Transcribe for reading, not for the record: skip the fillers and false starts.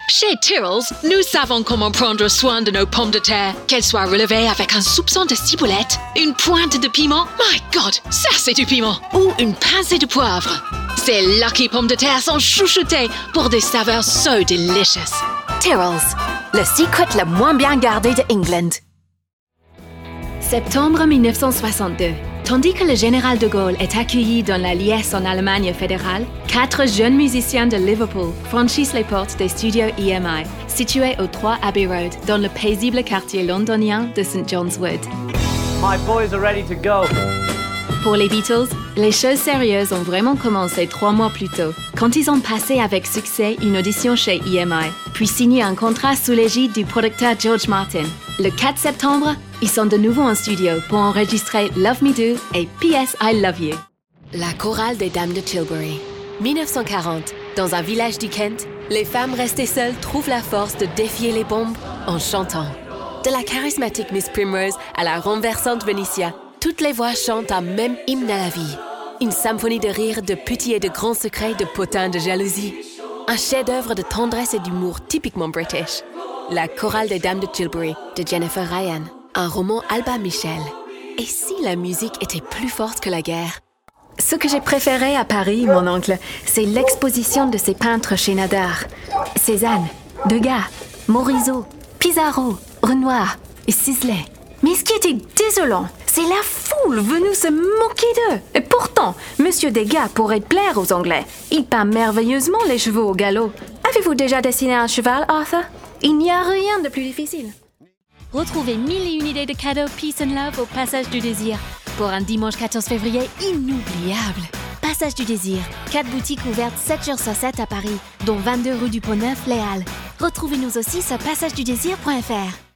Chez Tyrrells, nous savons comment prendre soin de nos pommes de terre, qu'elles soient relevées avec un soupçon de ciboulette, une pointe de piment, my God, ça c'est du piment, ou une pincée de poivre. Ces lucky pommes de terre sont chouchoutées pour des saveurs so delicious. Tyrrells, le secret le moins bien gardé de England. Septembre 1962. Tandis que le général de Gaulle est accueilli dans la liesse en Allemagne fédérale, 4 jeunes musiciens de Liverpool franchissent les portes des studios EMI, situés au 3 Abbey Road, dans le paisible quartier londonien de St. John's Wood. My boys are ready to go. Pour les Beatles, les choses sérieuses ont vraiment commencé 3 mois plus tôt, quand ils ont passé avec succès une audition chez EMI, puis signé un contrat sous l'égide du producteur George Martin. Le 4 septembre, ils sont de nouveau en studio pour enregistrer Love Me Do et P.S. I Love You. La chorale des Dames de Tilbury. 1940, dans un village du Kent, les femmes restées seules trouvent la force de défier les bombes en chantant. De la charismatique Miss Primrose à la renversante Venicia, toutes les voix chantent un même hymne à la vie. Une symphonie de rire, de petits et de grands secrets, de potins, de jalousie. Un chef-d'œuvre de tendresse et d'humour typiquement british. La chorale des Dames de Tilbury, de Jennifer Ryan. Un roman Albin Michel. Et si la musique était plus forte que la guerre? Ce que j'ai préféré à Paris, mon oncle, c'est l'exposition de ces peintres chez Nadar. Cézanne, Degas, Morisot, Pissarro, Renoir et Sisley. Mais ce qui était désolant, c'est la foule venue se moquer d'eux. Et pourtant, Monsieur Degas pourrait plaire aux Anglais. Il peint merveilleusement les chevaux au galop. Avez-vous déjà dessiné un cheval, Arthur? Il n'y a rien de plus difficile. Retrouvez 1001 idées de cadeaux Peace and Love au Passage du Désir pour un dimanche 14 février inoubliable. Passage du Désir, 4 boutiques ouvertes 7 jours sur 7 à Paris, dont 22 rue du Pont-Neuf, Les Halles. Retrouvez-nous aussi sur passageduDésir.fr.